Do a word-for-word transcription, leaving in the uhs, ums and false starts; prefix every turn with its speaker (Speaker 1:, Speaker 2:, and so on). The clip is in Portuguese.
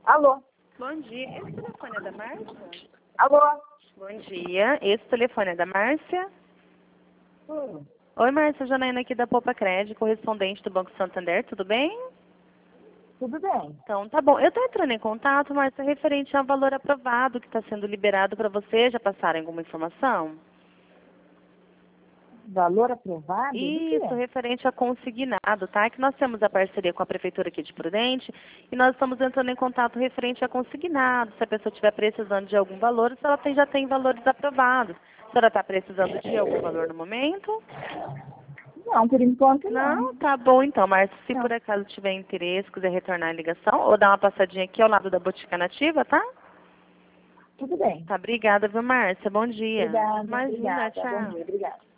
Speaker 1: Alô?
Speaker 2: Bom dia. Esse telefone é da Márcia?
Speaker 1: Alô?
Speaker 2: Bom dia. Esse telefone é da Márcia?
Speaker 1: Hum,
Speaker 2: Oi, Márcia. Janaína aqui da Poupa Crédito, correspondente do Banco Santander. Tudo bem?
Speaker 1: tudo bem.
Speaker 2: Então, tá bom. Eu estou entrando em contato, Márcia, referente ao valor aprovado que está sendo liberado para você. Já passaram alguma informação?
Speaker 1: Valor aprovado? Do
Speaker 2: Isso,
Speaker 1: quê?
Speaker 2: referente a consignado, tá? Que nós temos a parceria com a Prefeitura aqui de Prudente e nós estamos entrando em contato referente a consignado. Se a pessoa estiver precisando de algum valor, se ela tem, já tem valores aprovados. A senhora está precisando de algum valor no momento?
Speaker 1: Não, por enquanto não.
Speaker 2: Não? Tá bom então, Márcia. Se
Speaker 1: Não.
Speaker 2: por acaso tiver interesse, quiser retornar a ligação ou dar uma passadinha aqui ao lado da Botica Nativa, tá?
Speaker 1: Tudo bem.
Speaker 2: Tá, obrigada, viu, Márcia? Bom dia.
Speaker 1: Obrigada,
Speaker 2: Imagina,
Speaker 1: obrigada. Bom
Speaker 2: tchau.
Speaker 1: dia, obrigada.